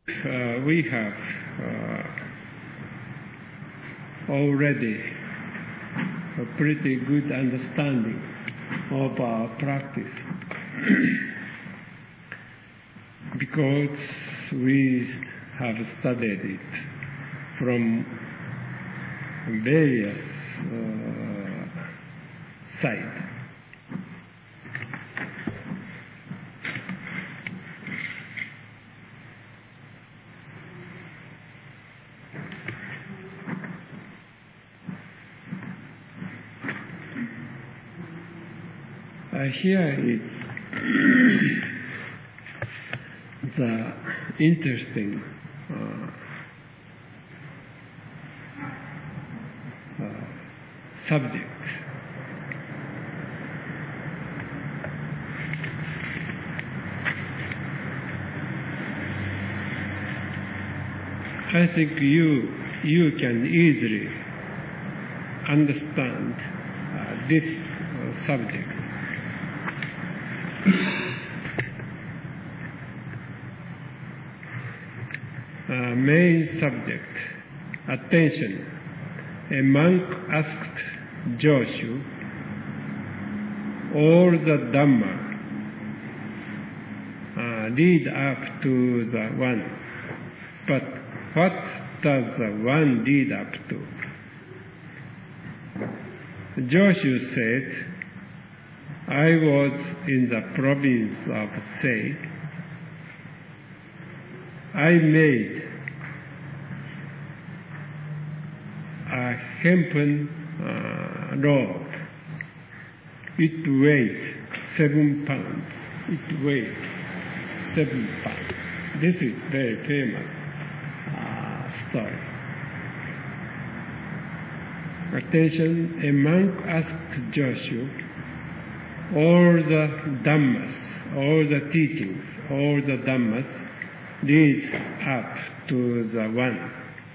We have already a pretty good understanding of our practice because we have studied it from various sides. Here is the interesting subject. I think you can easily understand this subject. Main subject, attention. A monk asked Joshu, all the Dhamma lead up to the one, but what does the one lead up to? Joshu said, I was in the province of Sei. I made a hempen robe. It weighed 7 pounds. It weighed 7 pounds. This is very famous story. Attention, a monk asked Joshu, all the Dhammas, all the teachings, all the Dhammas lead up to the one.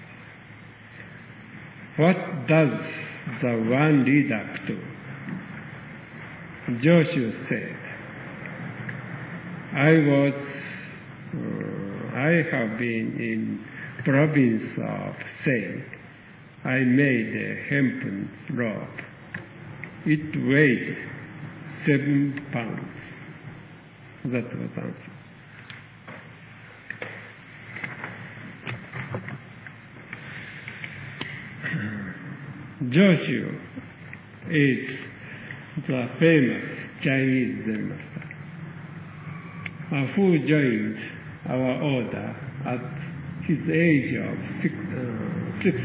What does the one lead up to? Joshu said, I have been in province of Sei. I made a hempen robe. It weighed 7 pounds. That was answer. Joshu is the famous Chinese Zen master who joined our order at his age of 60.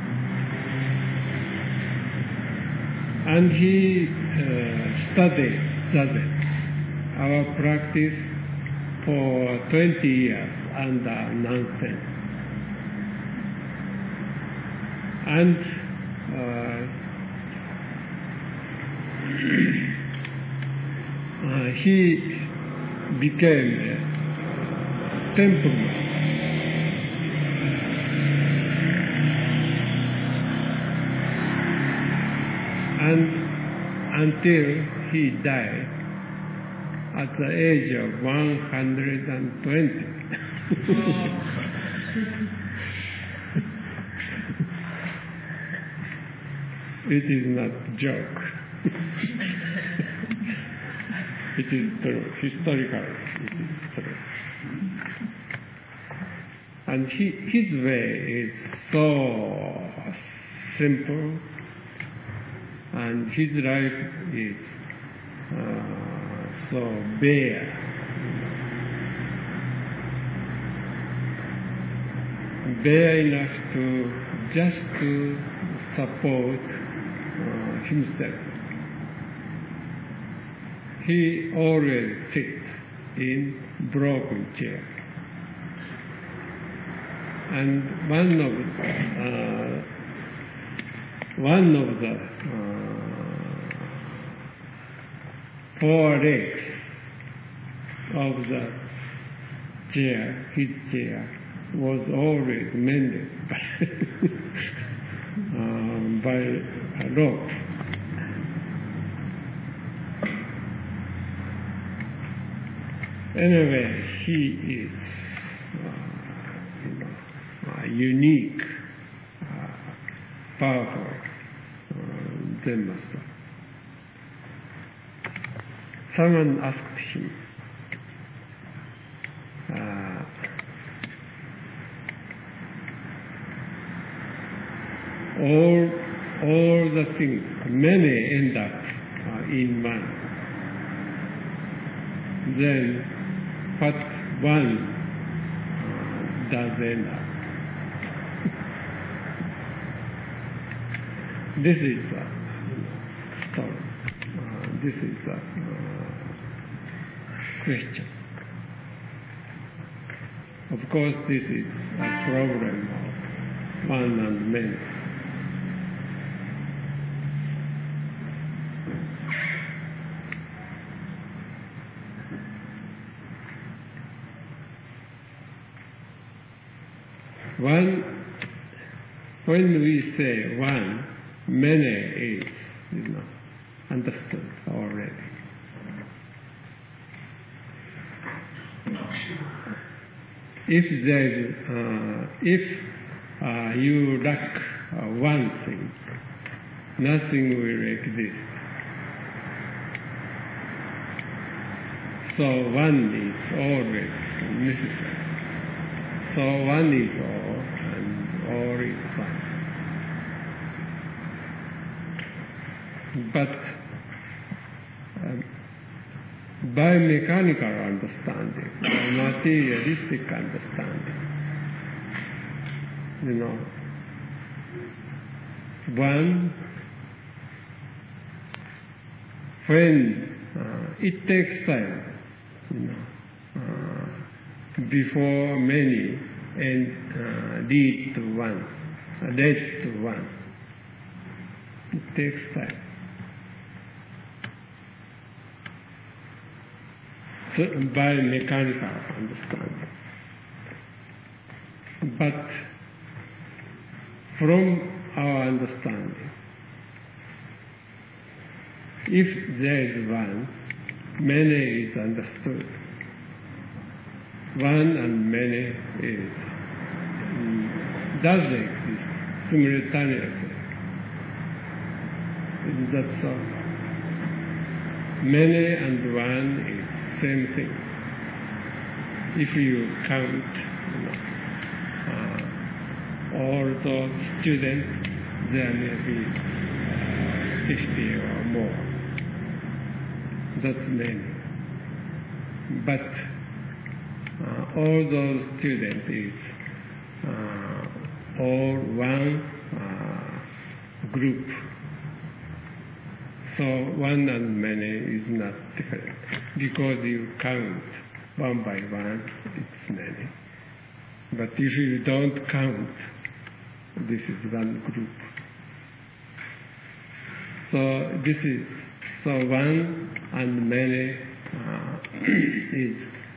And he studied Zazen, our practice, for 20 years under Nansen. And he became a temple master. And until he died at the age of 120. It is not a joke. It is true. Historically, it is true. And his way is so simple, and his life is so bare. Bare enough to support himself. He always sits in broken chair. And one of the 4 legs of the chair, his chair, was always mended by a rope. Anyway, he is unique, powerful Zen master. Someone asked him, all the things, many end up in one. Then what one does end up? This is a story. This is a question. Of course, this is a problem of one and many. One, when we say one, many is, understood already. If you lack one thing, nothing will exist. So one is always necessary. So one is all, and all is one. But by mechanical understanding, by materialistic understanding, one, when it takes time, before many and lead to one, led to one. It takes time. So, by mechanical understanding. But from our understanding, if there is one, many is understood. One and many does exist simultaneously. That's so. Many and one is same thing. If you count all those students, there may be 50 or more. That's many. But all those students is all one group. So one and many is not different. Because you count one by one, it's many. But if you don't count, this is one group. So one and many is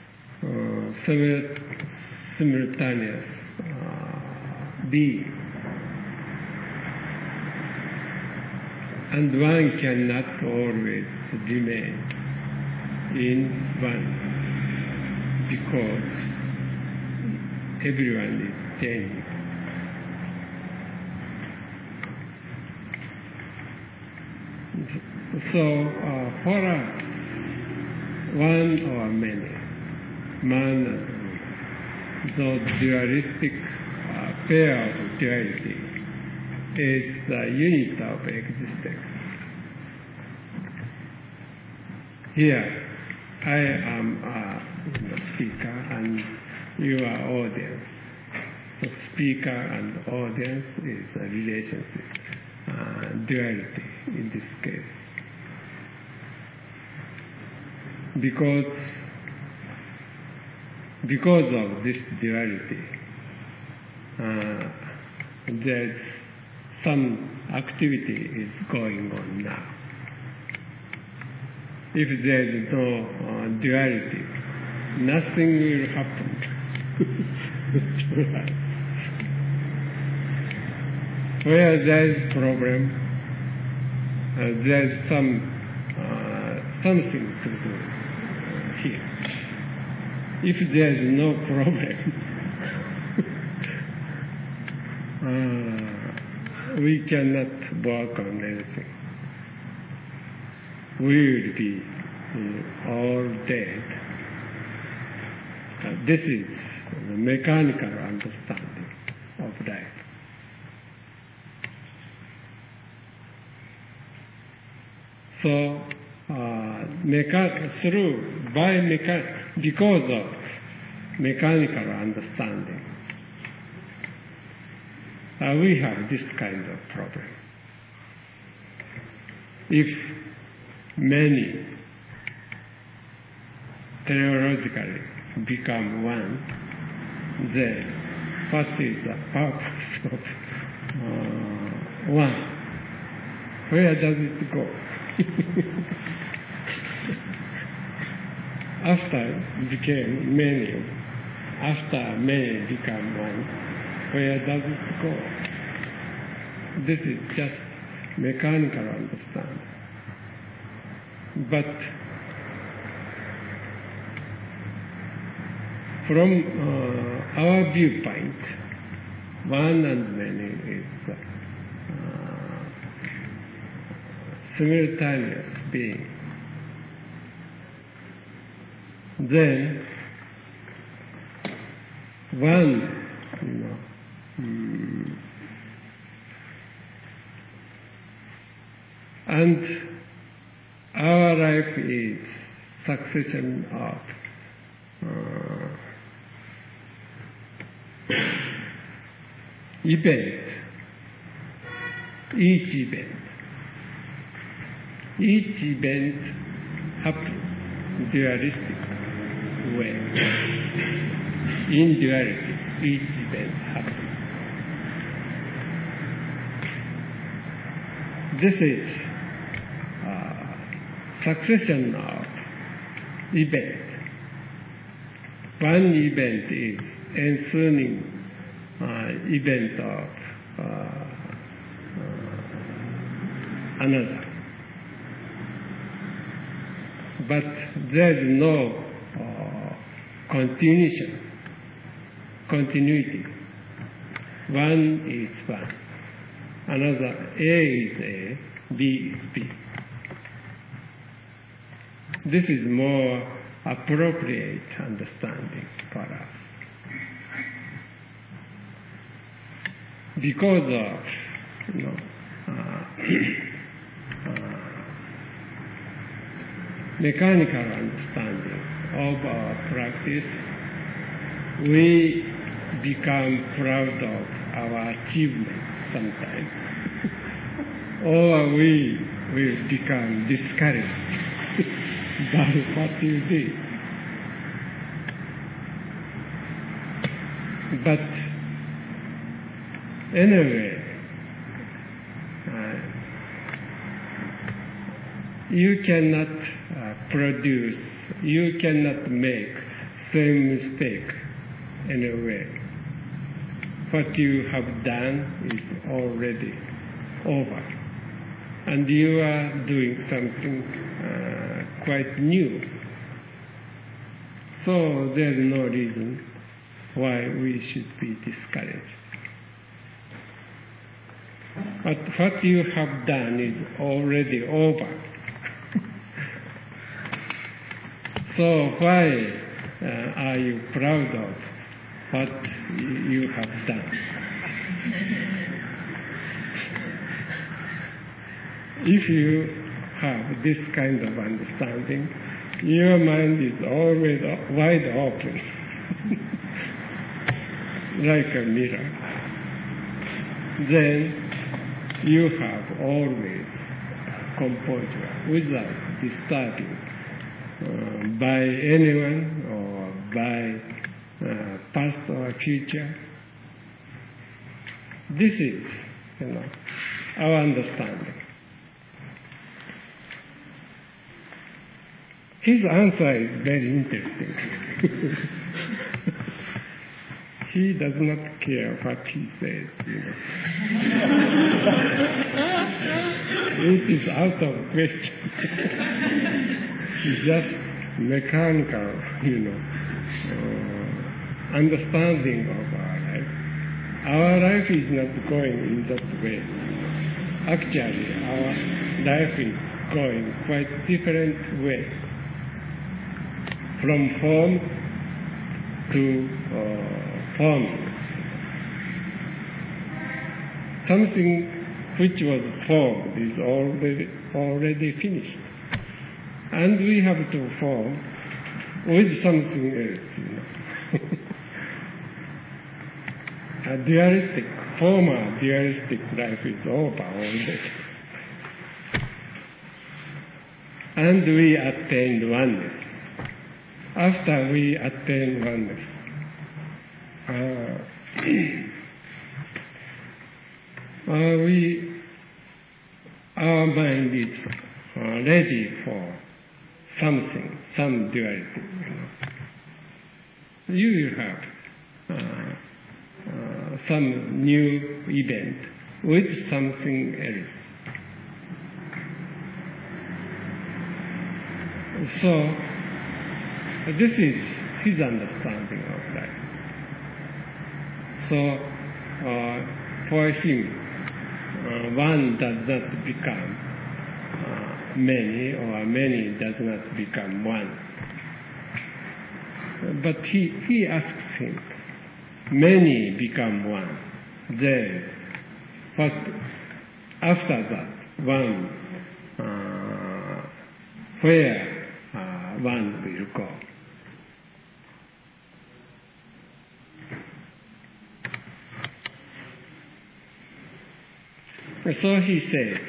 simultaneous being. And one cannot always remain in one because everyone is changing. So for us, one or many, man and woman, those dualistic pair of duality is the unit of existence. Here, I am a speaker and you are audience. So speaker and audience is a relationship, duality in this case. Because of this duality, there's some activity is going on now. If there is no duality, nothing will happen. Where there is problem, there is something to do here. If there is no problem, we cannot work on anything. We will be all dead. This is the mechanical understanding of life. So, because of mechanical understanding, we have this kind of problem. If many theologically become one, then what is the purpose of one? Where does it go? After many become one, where does it go? This is just mechanical understanding. But from our viewpoint, one and many is simultaneous being. Then one, and our life is succession of event. Each event happens dualistic way. In duality, each event happens. This is succession of event. One event is ensuing event of another. But there is no continuity. One is one. Another, A is A, B is B. This is more appropriate understanding for us. Because of mechanical understanding of our practice, we become proud of our achievements sometimes, or we will become discouraged by what you did. But anyway, you cannot you cannot make same mistake anyway. What you have done is already over, and you are doing something quite new. So there is no reason why we should be discouraged. But what you have done is already over. So why are you proud of what you have done? If you have this kind of understanding, your mind is always wide open, like a mirror. Then you have always composure without disturbing by anyone or by past or future. This is, our understanding. His answer is very interesting. He does not care what he says, It is out of question. It's just mechanical, understanding of our life. our life is not going in that way. Actually, our life is going quite different way. From form to forming. Something which was formed is already finished. And we have to form with something else. A former dualistic life is over already. And we attained oneness. After we attain oneness, our mind is ready for something, some duality. You will have some new event with something else. So, this is his understanding of life. So, for him, one does not become many, or many does not become one. But he asks him, many become one. Then, what after that, one, where one will go? So he says,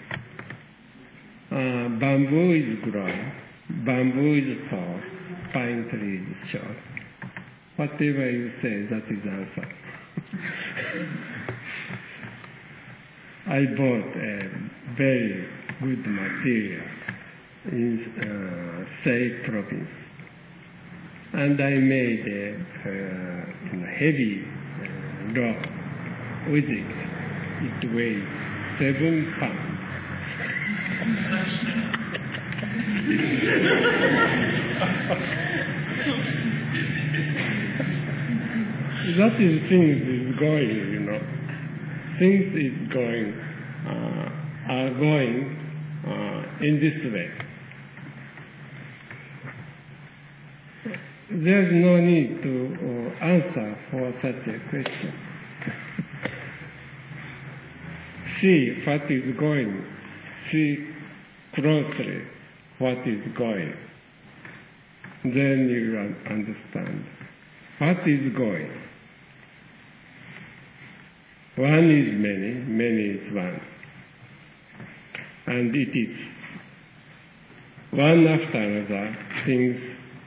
bamboo is growing, bamboo is tall, pine tree is short. Whatever you say, that is answer. I bought a very good material in Sei province, and I made a heavy rock with it. It weighs 7 pounds. That is things is going, Things is going, are going in this way. There's no need to answer for such a question. See what is going. See closely what is going. Then you will understand what is going. One is many, many is one. And it is one after another, things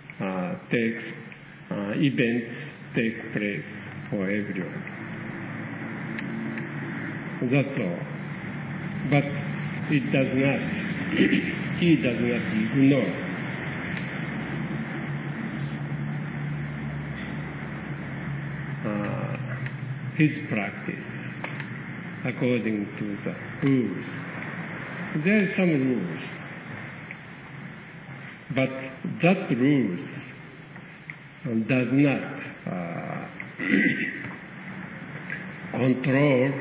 events take place for everyone. That's all. But it does not, he does not ignore. His practice according to the rules. There are some rules, but that rules does not control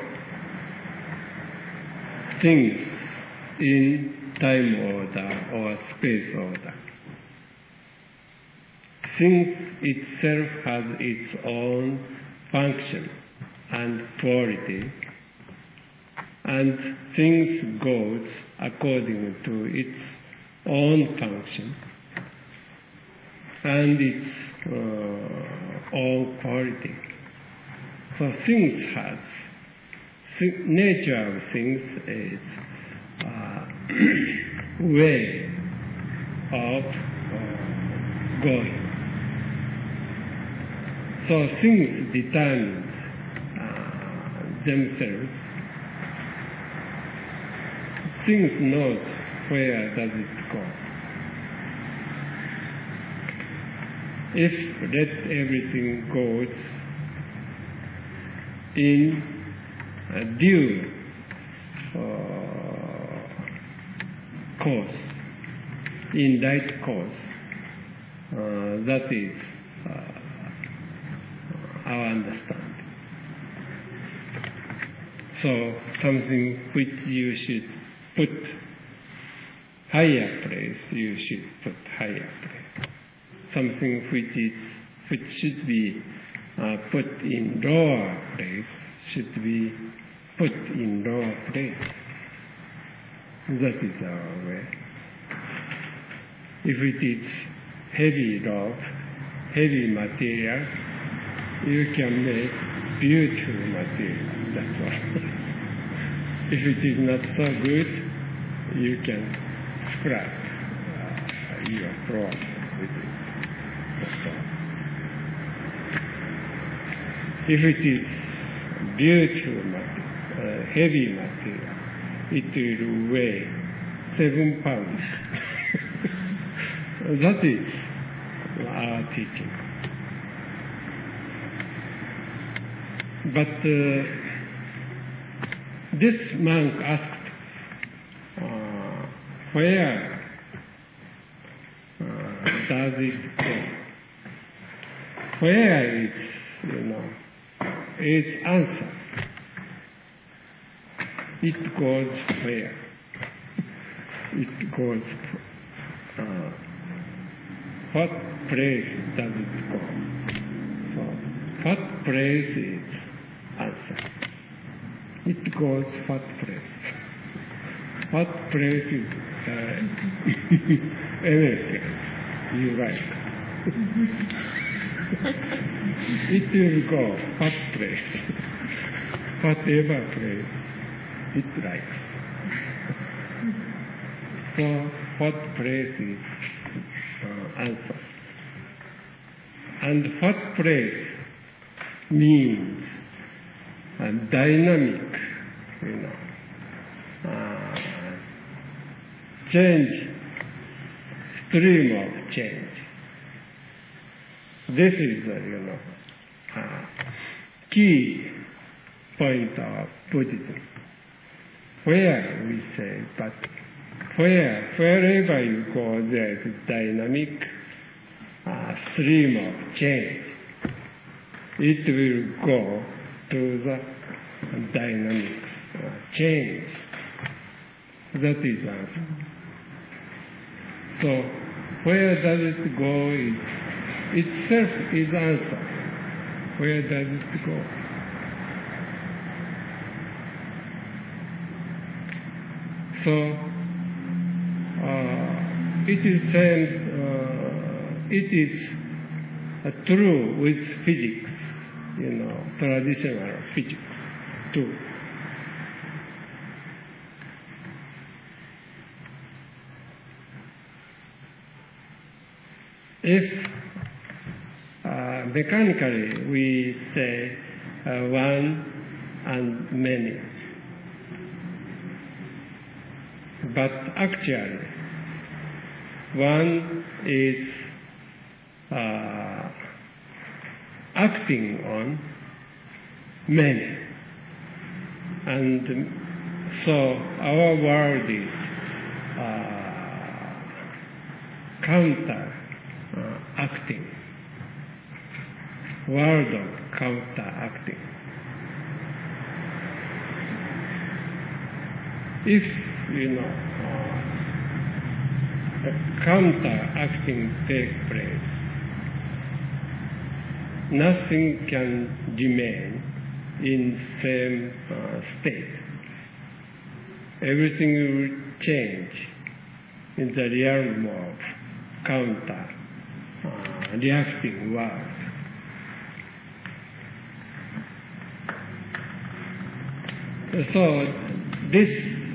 things in time order or space order. Things itself has its own function and quality, and things goes according to its own function and its own quality. So things has, nature of things is way of going. So things determine themselves. Things knows where does it go. If let everything goes in due course, in right course, that is our understanding. So something which you should put higher place, you should put higher place. Something which should be put in lower place should be put in lower place. That is our way. If it is heavy rope, heavy material, you can make beautiful material. That's all. If it is not so good, you can scrap your cloth with it. That's all. If it is beautiful material, heavy material, it will weigh 7 pounds. That is our teaching. But this monk asked, where does it go? Where is, its answer? It goes where? It goes, what place does it go? So, what place is answer? It goes what place? What place is anything you like? It will go what place? Whatever place it likes. So what place is answer? And what place means dynamic, change, stream of change. This is the key point of Buddhism. Where we say, but wherever you go, there is dynamic stream of change. It will go to the dynamic change. That is answer. So, where does it go? Itself is answer. Where does it go? So, it is said, it is true with physics, traditional physics too. If mechanically we say one and many, but actually one is acting on many, and so our world is counter acting, world of counter-acting. If, counter-acting takes place, nothing can remain in same state. Everything will change in the realm of reacting world. So this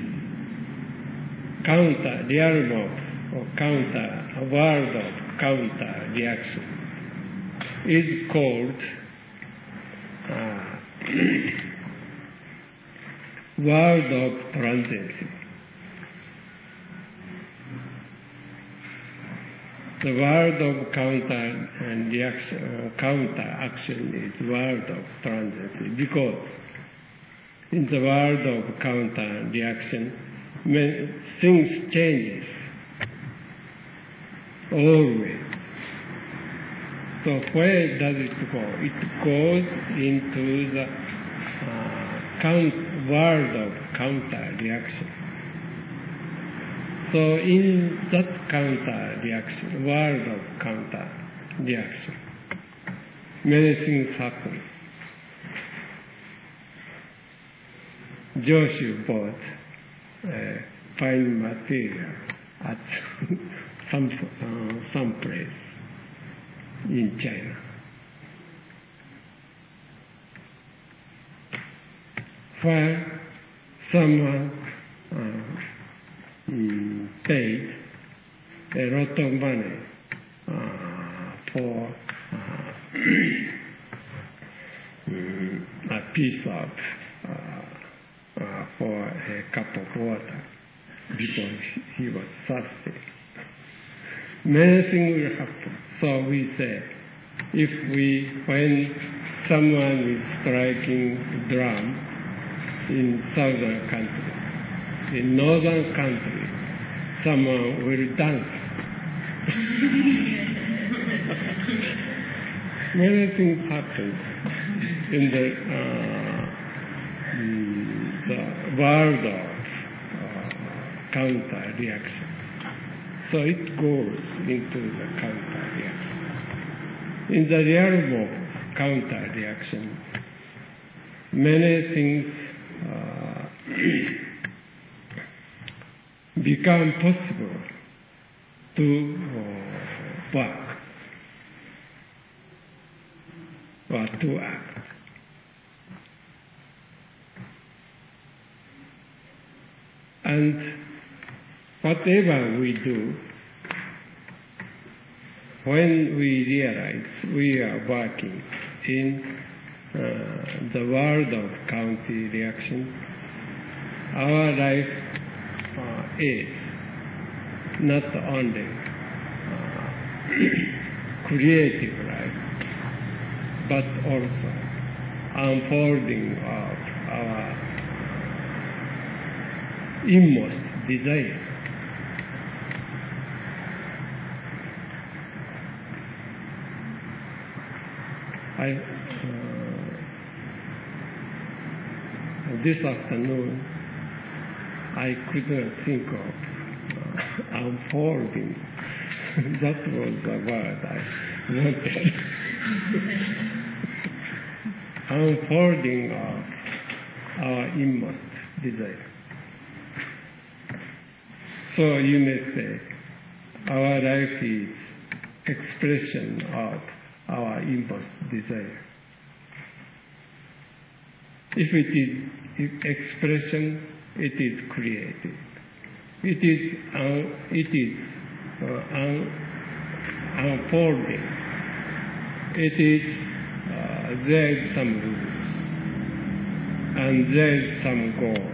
realm of world of counter reaction is called world of transiency. The world of counter action is world of transiency, because in the world of counter reaction, things changes always. So where does it go? It goes into the world of counter-reaction. So in that counter-reaction, world of counter-reaction, many things happen. Joshu bought fine material at some place in China. Where someone paid a lot of money for a piece of for a cup of water because he was thirsty. Many things will happen. So we say, when someone is striking drum in southern country, in northern country, someone will dance. Many things happen in the world of counter-reaction. So it goes into the counter-reaction. In the realm of counter-reaction, many things become possible to work or to act. And whatever we do, when we realize we are working in the world of counter-reaction, our life is not only creative life, but also unfolding of our inmost desire. This afternoon, I could not think of unfolding. That was the word I wanted. Unfolding of our inmost desire. So you may say, our life is expression of our inmost desire. If it is expression, it is creative. It is unfolding. It is there is some rules and there is some goal.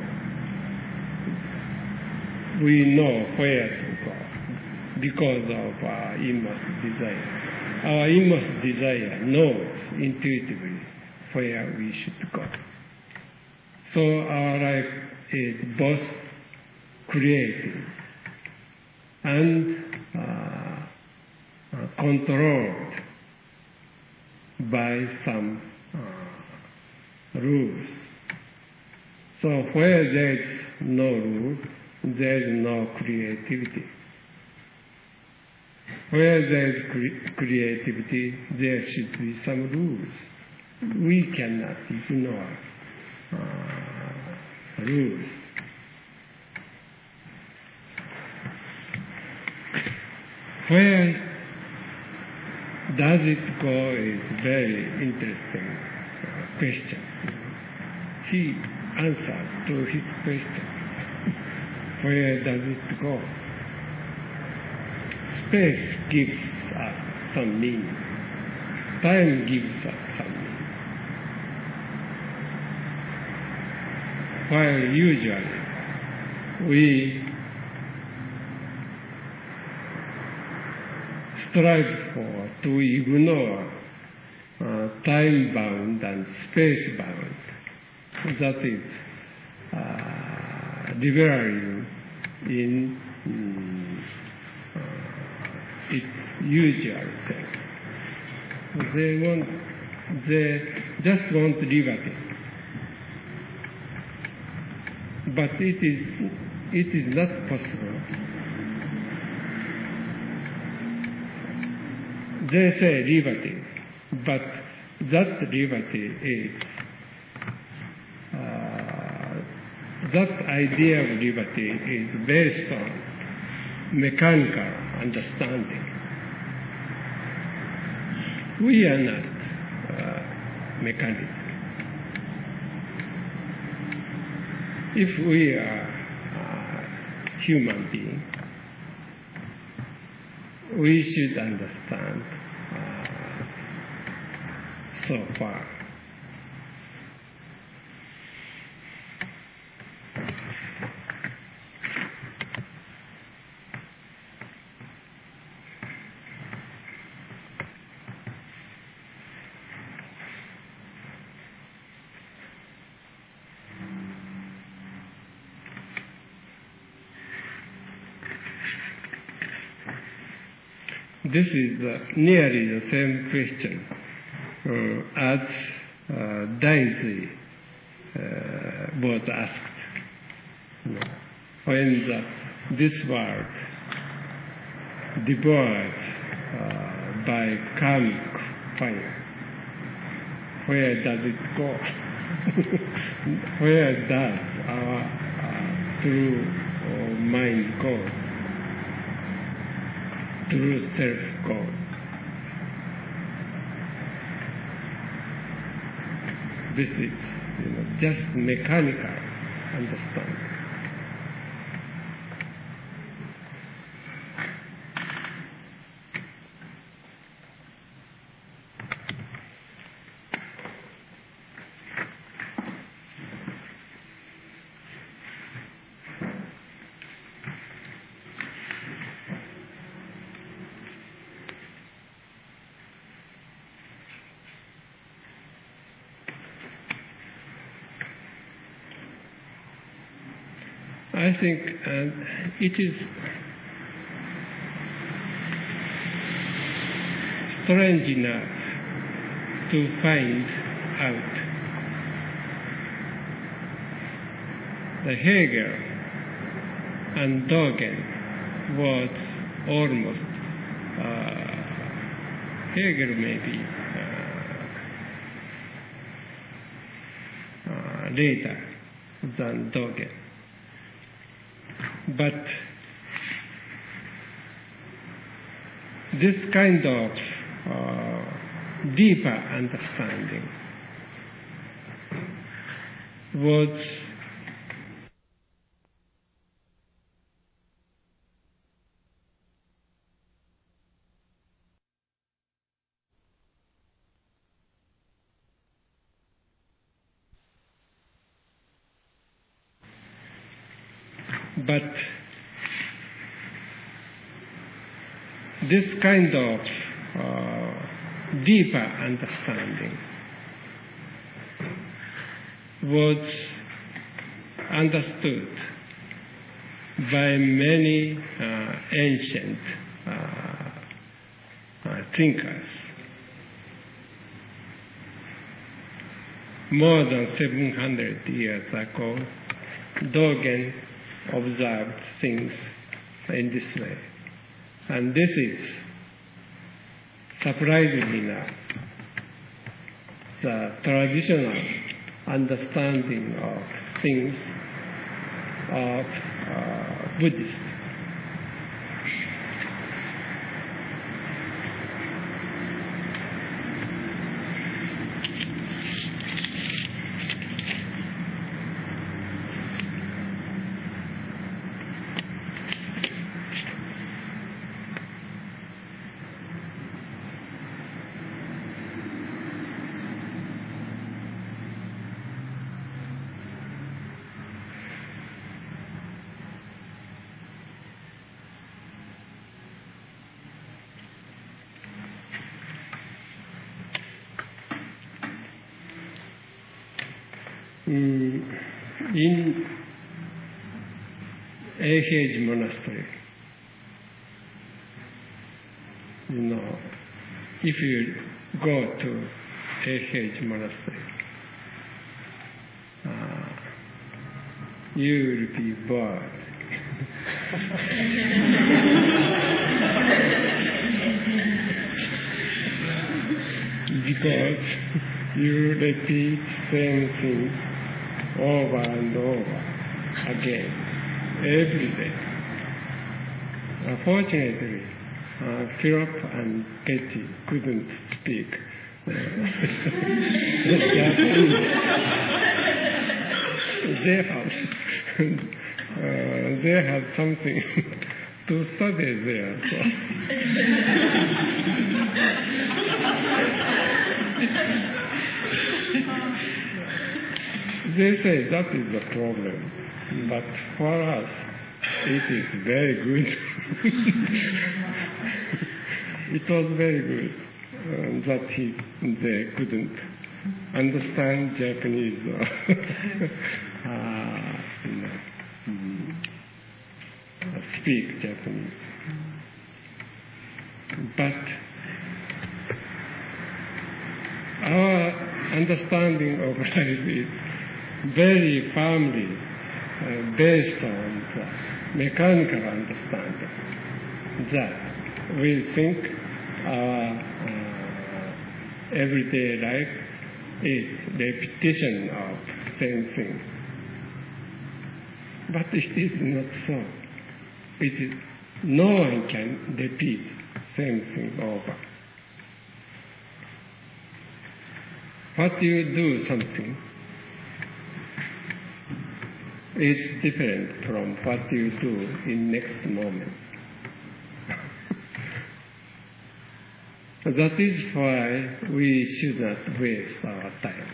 We know where to go because of our inmost desire. Our inmost desire knows intuitively where we should go. So our life is both creative and controlled by some rules. So where there is no rule, there is no creativity. Where there is creativity, there should be some rules. We cannot ignore rules. Where does it go is very interesting question. He answered to his question. Where does it go? Space gives us some meaning. Time gives us some meaning. While usually we strive to ignore time-bound and space-bound. That is liberalism in its usual sense. They just want liberty. but it is not possible. They say liberty, but that liberty is that idea of liberty is based on mechanical understanding. We are not mechanics. If we are human beings, we should understand so far. This is nearly the same question as Daisy was asked. When this world devoured by karmic fire, where does it go? Where does our true mind go? True self goes. This is just mechanical understanding. I think it is strange enough to find out that Hegel and Dogen was almost Hegel maybe later than Dogen. But this kind of deeper understanding was but this kind of deeper understanding was understood by many ancient thinkers. More than 700 years ago, Dogen observed things in this way. And this is, surprisingly enough, the traditional understanding of things of Buddhists. In Ehage Monastery, if you go to Ehage Monastery, you will be bored. Because you repeat same thing over and over again, every day. Fortunately, Philip and Betty couldn't speak Japanese. They had something to study there. So. They say that is the problem, but for us, it is very good. It was very good that they couldn't understand Japanese or speak Japanese. But our understanding of life is very firmly based on the mechanical understanding that we think our everyday life is repetition of same thing. But it is not so. It is, no one can repeat same thing over. What you do something is different from what you do in next moment. That is why we should not waste our time.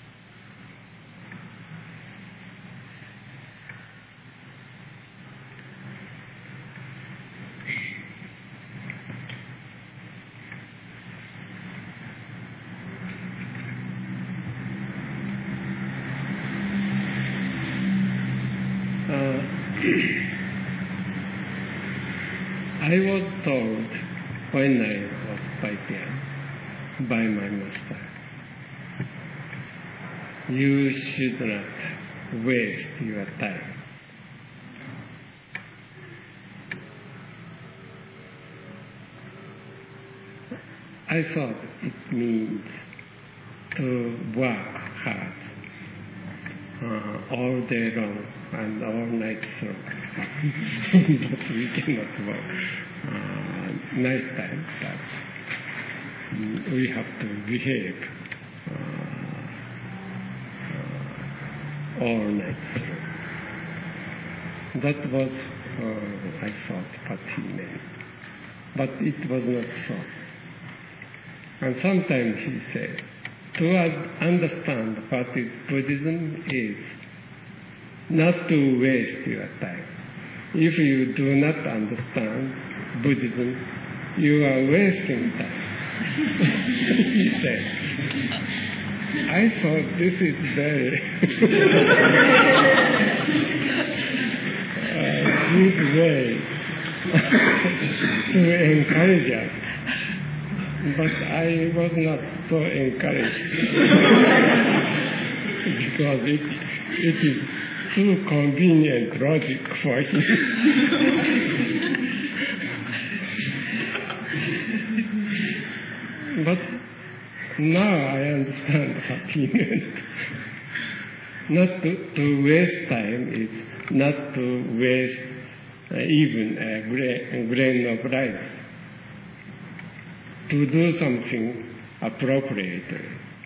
I was told when I was quite young by my master, you should not waste your time. I thought it means to work hard all day long and all night through. But we cannot work night time, but we have to behave all night through. That was, I thought, what he meant. But it was not so. And sometimes he said, to understand what is Buddhism is not to waste your time. If you do not understand Buddhism, you are wasting time. He said. I thought this is very good way to encourage us. But I was not so encouraged because it is too convenient logic for him. But now I understand what he meant. Not to waste time is not to waste even a grain of rice. To do something appropriately.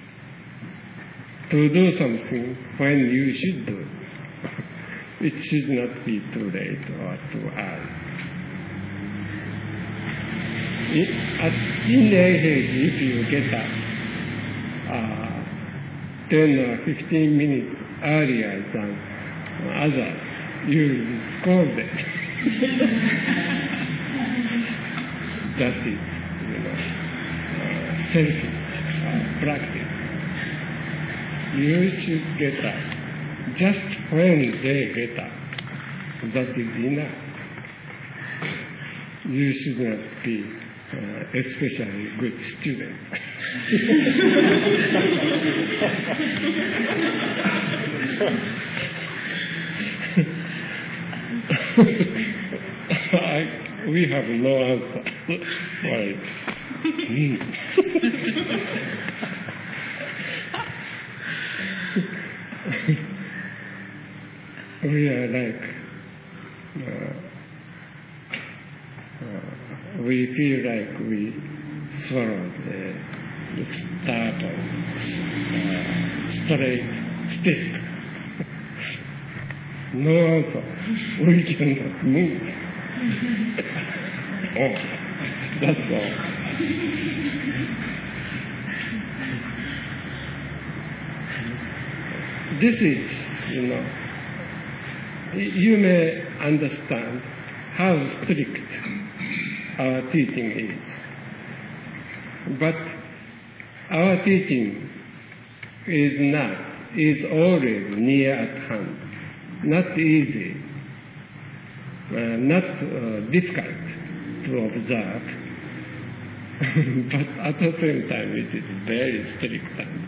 To do something when you should do it. It should not be too late or too early. In age, if you get up 10 or 15 minutes earlier than others, you will be scolded. That is, selfish practice. You should get up just when they get up. That is enough. You should not be especially good student. we have no answer for it. We are like, we feel like we swallowed the start of straight stick. No answer. We cannot move. Oh, that's all. This is, you may understand how strict our teaching is. But our teaching is always near at hand, not easy, not difficult to observe, but at the same time it is very strict and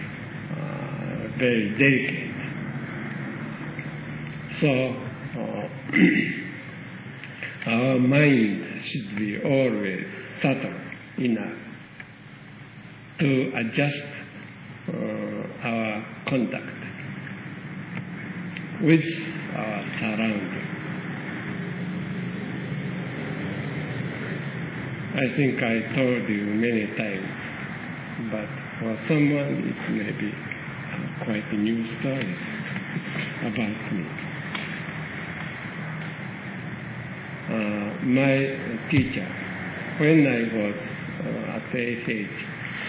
very delicate. So our mind should be always subtle enough to adjust our contact with our surroundings. I think I told you many times, but for someone it may be quite a new story about me. My teacher, when I was at AFH,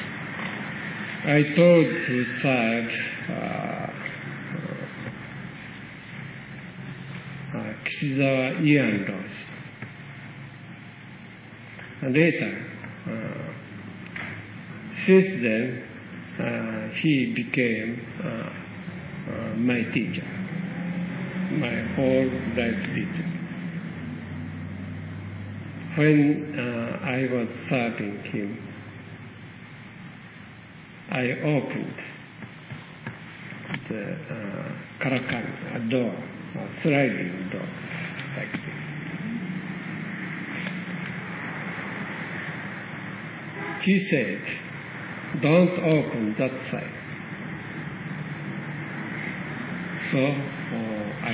I told to serve Kishizawa Ian Roshi. Later, since then, he became my teacher, my whole life teacher. When I was serving him, I opened the karakami, a door, a sliding door, like this. He said, "Don't open that side." So I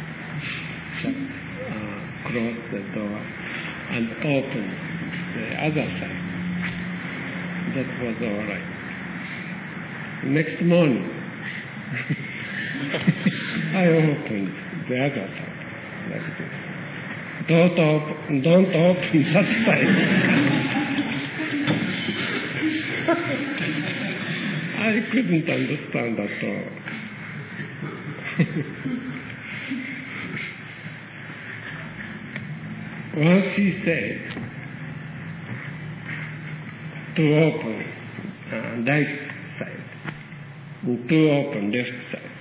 closed the door and opened the other side. That was all right. Next morning, I opened the other side, like this. Don't open that side. I couldn't understand at all. Once he said to open right side, to open left side.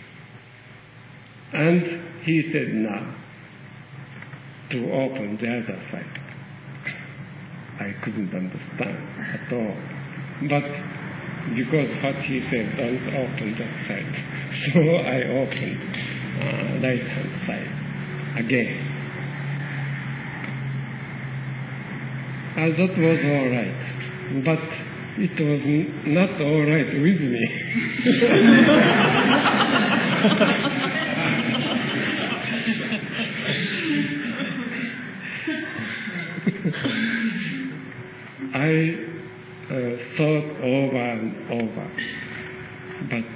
And he said now to open the other side. I couldn't understand at all. But because what he said, don't open that side. So I opened right hand side again. And that was all right. But it was not all right with me. I thought over and over, but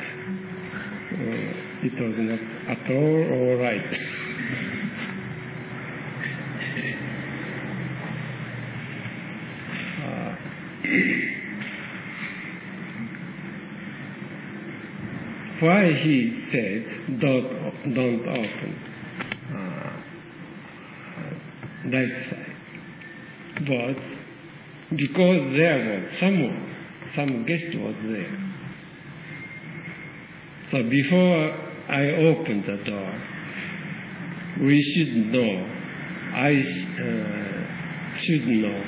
it was not at all right. Why he said don't open right side was because there was some guest was there. So before I opened the door, we should know, I should know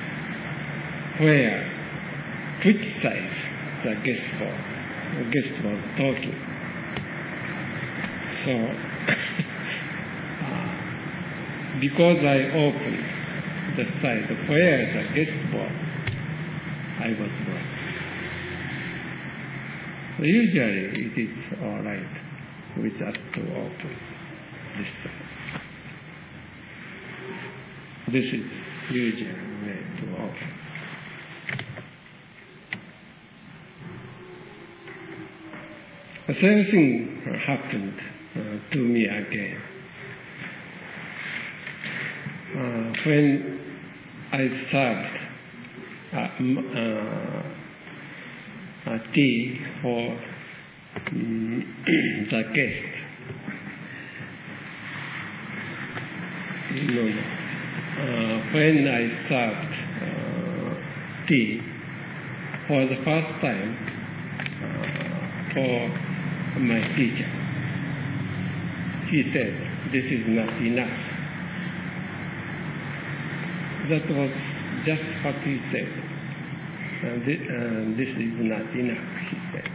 which side the guest was talking. So because I opened the side where the guest was, I was born. So usually it is all right with us to open this side. This is usually way to open. The same thing happened to me again. When I served tea for the guest. When I served tea for the first time for my teacher, he said, "This is not enough." That was just what he said. This is not enough, he said.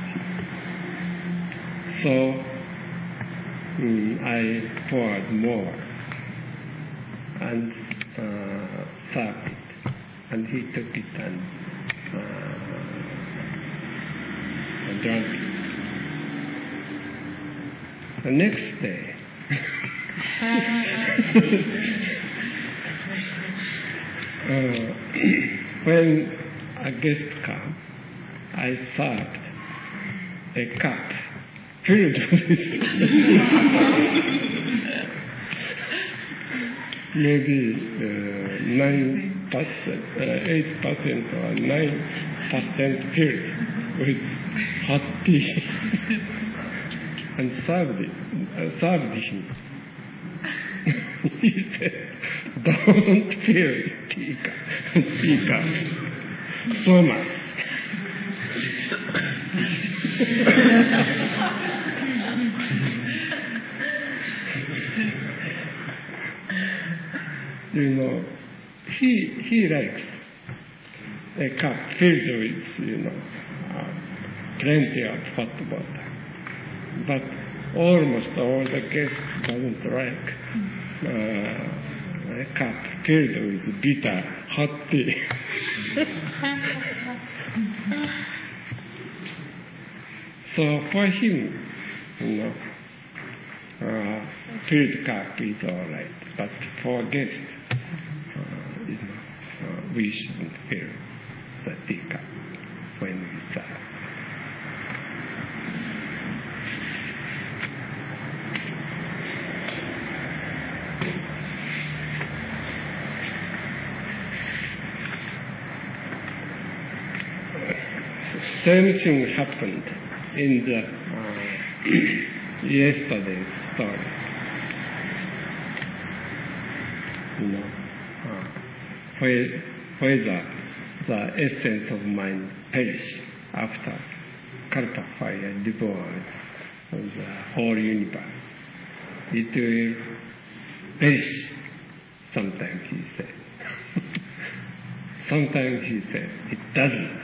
So I poured more and served it, and he took it and drank it. The next day, when a guest came, I served a cup filled with maybe 9%, 8% or 9% filled with hot tea, and served him. He said, "Don't fill tea cup so much." He likes a cup filled with, plenty of hot water. But almost all the guests doesn't like a cup filled with bitter hot tea. So for him, filled cup is all right. But for guests, we shouldn't fill the teacup when we serve. Same thing happened in the yesterday's story. Whether the essence of mind perish after Kalpa fire devours the whole universe. It will perish, sometimes he said. Sometimes he said, it doesn't.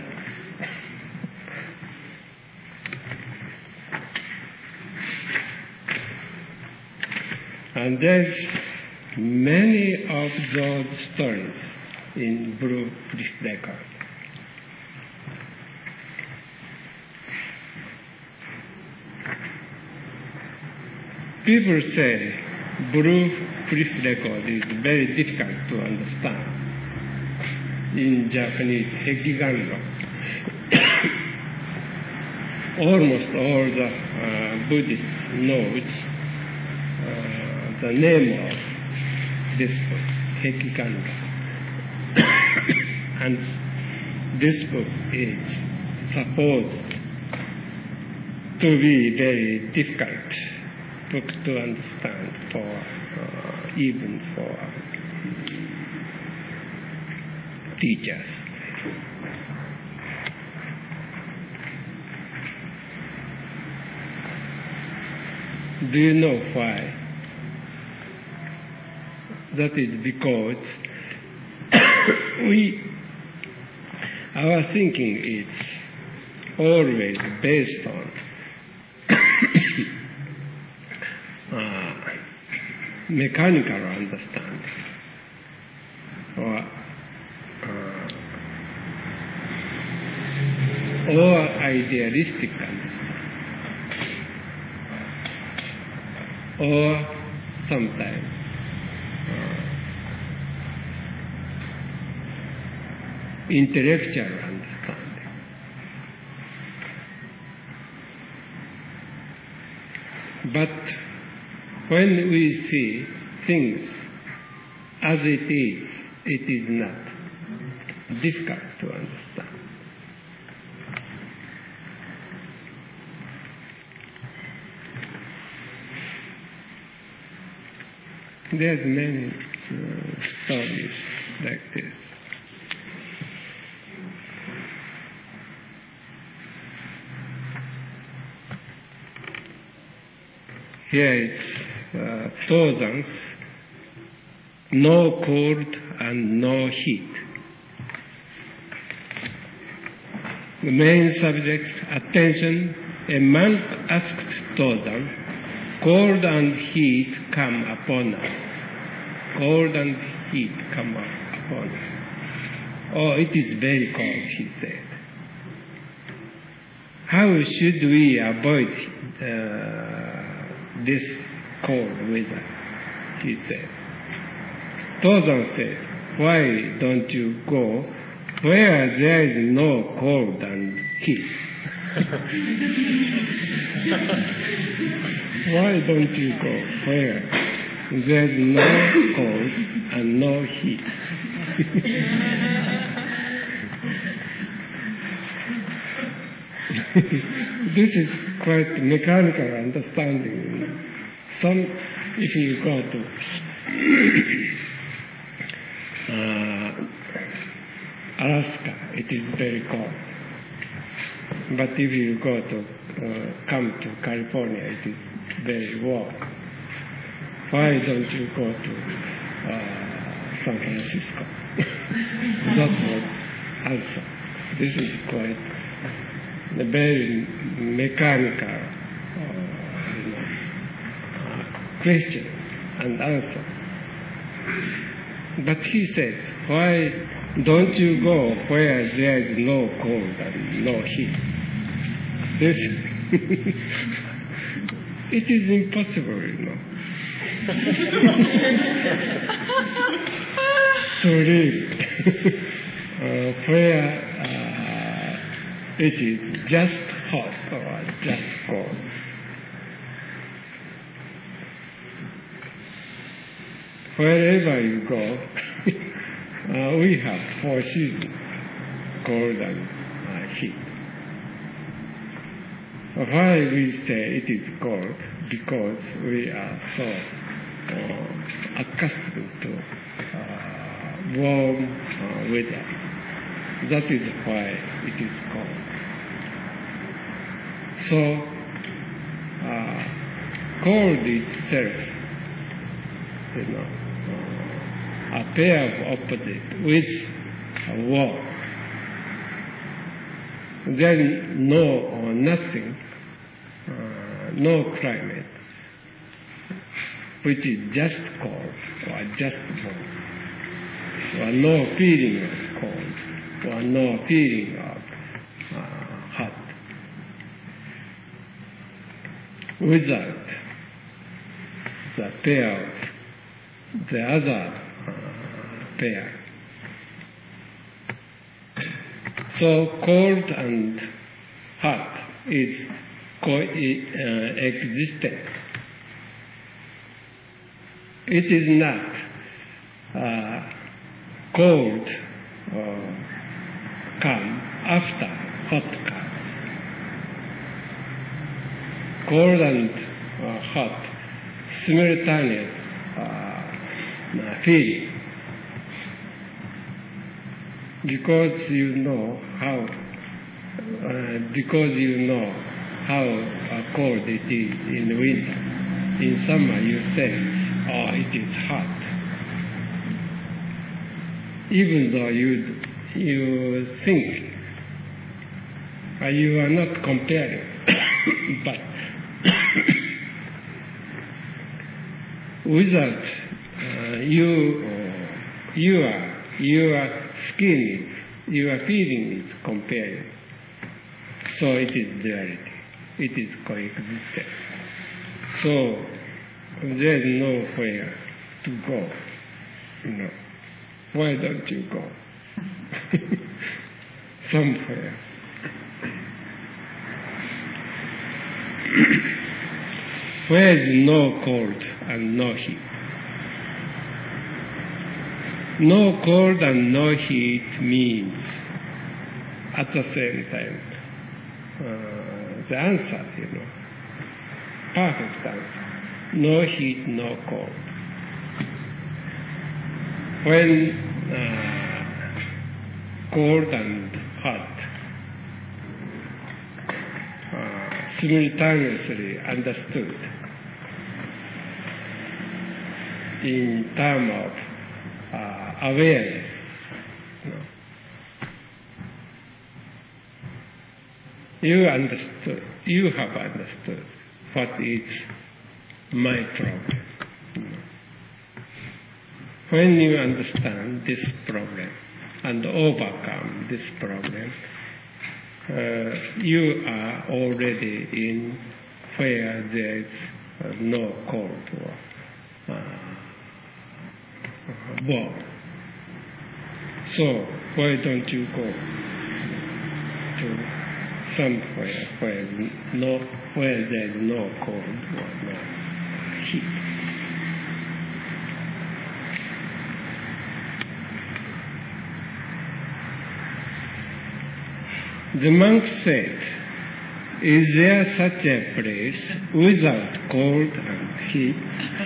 And there's many of those stories in Blue Cliff Record. People say Blue Cliff Record is very difficult to understand. In Japanese, Hekiganro. Almost all the Buddhists know the name of this book, Hekiganro. And this book is supposed to be very difficult book to understand even for teachers. Do you know why? That is because our thinking is always based on mechanical understanding. or idealistic understanding, or sometimes intellectual understanding. But when we see things as it is not difficult to understand. There's many stories like this. Here it's Tozan's no cold and no heat. The main subject, attention, a monk asked Tozan, cold and heat come upon us. Cold and heat come upon us. Oh, it is very cold, he said. How should we avoid this cold weather? He said. Tozan said, why don't you go where there is no cold and heat? Why don't you go where there is no cold and no heat? This is quite mechanical understanding. If you go to Alaska, it is very cold. But if you go to come to California, it is very warm. Why don't you go to San Francisco? That's what answer. This is quite a very mechanical question and answer. But he said, why don't you go where there is no cold and no heat? This it is impossible, to live where it is just hot or just cold. Wherever you go, we have 4 seasons, cold and heat. Why we say it is cold? Because we are so accustomed to warm weather. That is why it is cold. So, cold itself, a pair of opposites with warm. There is nothing, no climate, which is just cold or just warm, or no feeling of cold, or no feeling of hot. Without the pair of the other pair. So cold and hot is coexistent. It is not cold come after hot comes. Cold and hot simultaneous feeling. Because you know how cold it is in the winter. In summer you say, oh, it is hot. Even though you think you are not comparing, but without you are your skin is, your feeling is comparing. So it is duality. It is coexistence. So there is nowhere to go. Why don't you go? Somewhere. Where is no cold and no heat? No cold and no heat means at the same time the answer, perfect answer. No heat, no cold. When cold and hot simultaneously understood in terms of awareness, you have understood what is my problem. When you understand this problem and overcome this problem, you are already in where there is no cold or warm. So why don't you go to somewhere where there is no cold or no heat? The monk said, "Is there such a place without cold and heat?"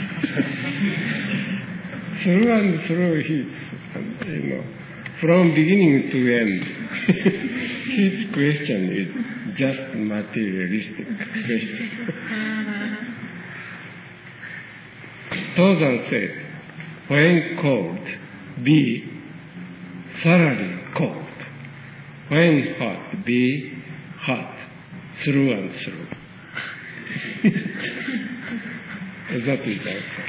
Through and through heat, from beginning to end. His question is just materialistic question. Tozan said, when cold, be thoroughly cold. When hot, be hot, through and through. That is the answer.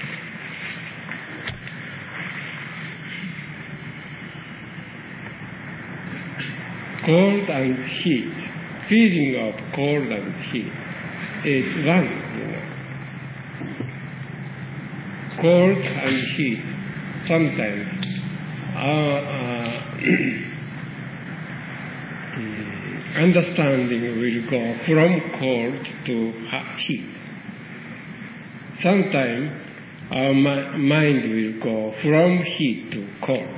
Cold and heat, feeling of cold and heat is one, Cold and heat, sometimes understanding will go from cold to heat. Sometimes our mind will go from heat to cold.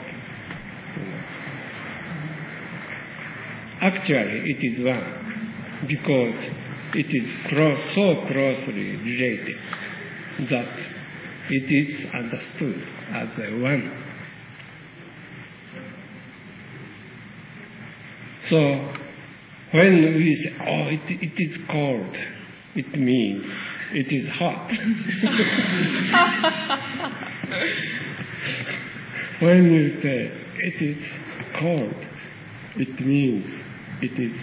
Actually, it is one, because it is so closely related that it is understood as a one. So, when we say, oh, it is cold, it means it is hot. When you say it is cold, it means it is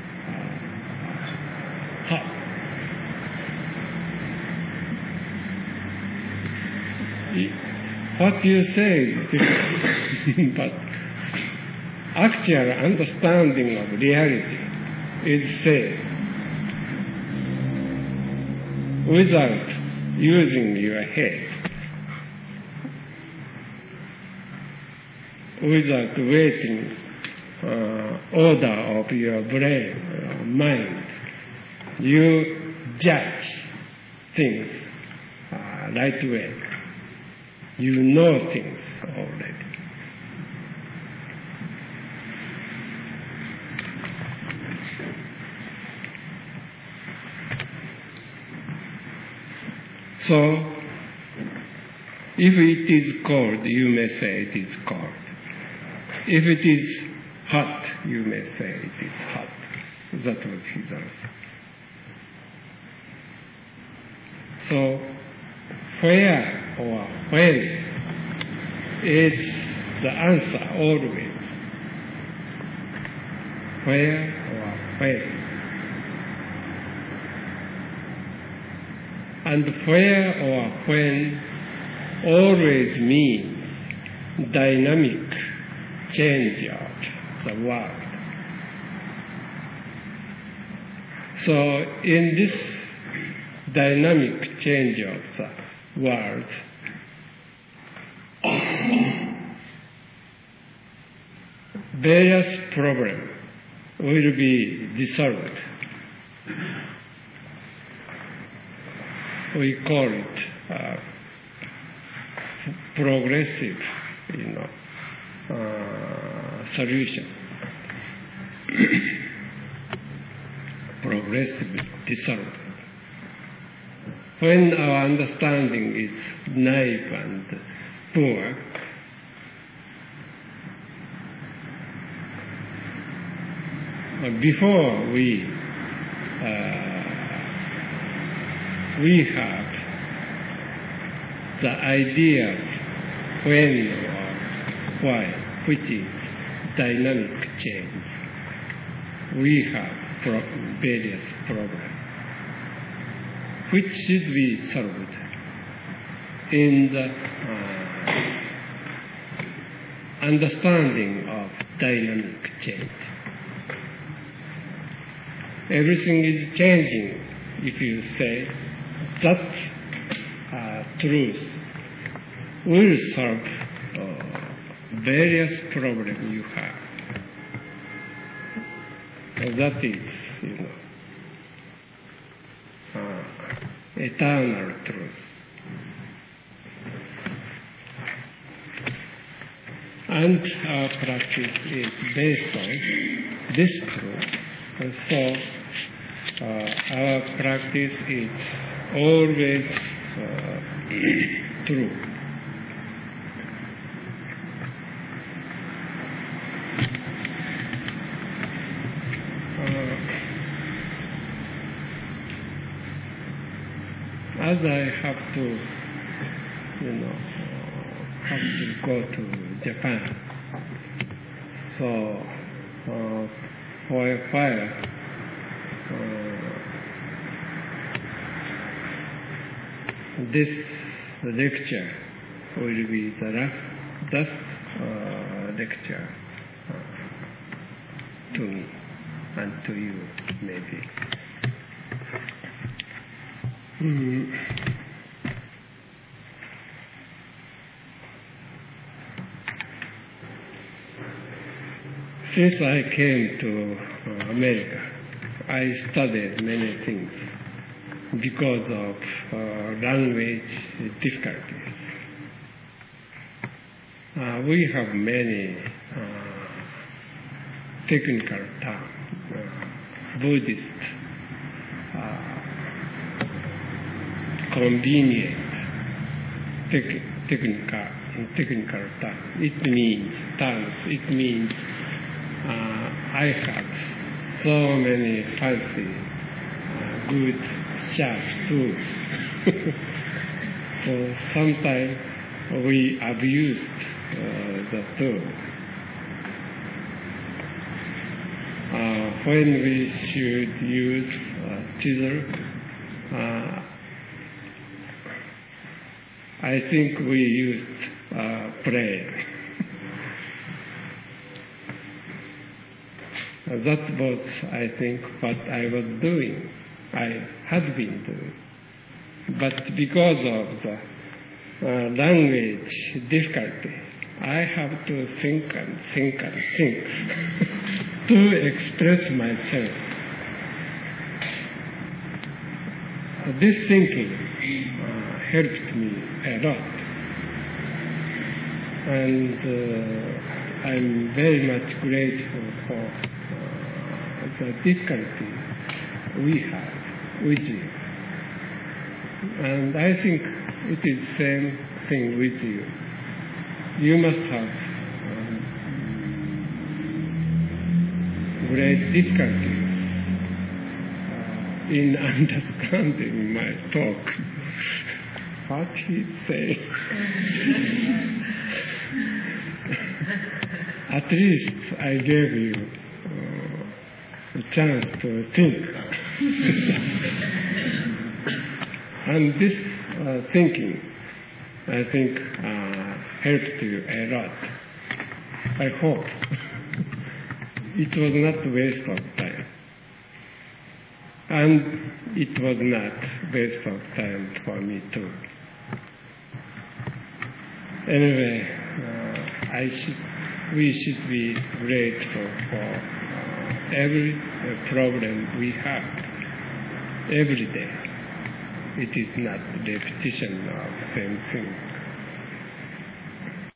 hot. What you say is different, but actual understanding of reality is said without using your head, without waiting order of your brain or mind. You judge things right way. You know things already. So, if it is cold, you may say it is cold. If it is hot, you may say it is hot. That was his answer. So, where or when is the answer always. Where or when. And where or when always means dynamic change of the world. So in this dynamic change of the world, various problems will be dissolved. We call it progressive, solution. Progressive dissolved. When our understanding is naive and poor, before we have the idea when or why, which is dynamic change. We have various problems which should be solved in the understanding of dynamic change. Everything is changing. If you say that truth will solve various problems you have. That is, eternal truth. And our practice is based on this truth. And so our practice is always true. As I have to, go to Japan, so for a while, this lecture will be the last lecture to me and to you, maybe. Since I came to America, I studied many things because of language difficulties. We have many technical terms, Buddhist, convenient technical terms. It means I have so many fancy, good, sharp tools. So sometimes we abused the tool. When we should use chisel, I think we used blade. That was, I think, what I was doing. I had been doing. But because of the language difficulty, I have to think and think and think to express myself. This thinking helped me a lot. And I'm very much grateful for the difficulty we have with you. And I think it is the same thing with you. You must have great difficulties in understanding my talk. What he said. At least I gave you a chance to think. And this thinking, I think, helped you a lot. I hope. It was not a waste of time. And it was not waste of time for me too. Anyway, we should be grateful for every problem we have every day. It is not repetition of same thing.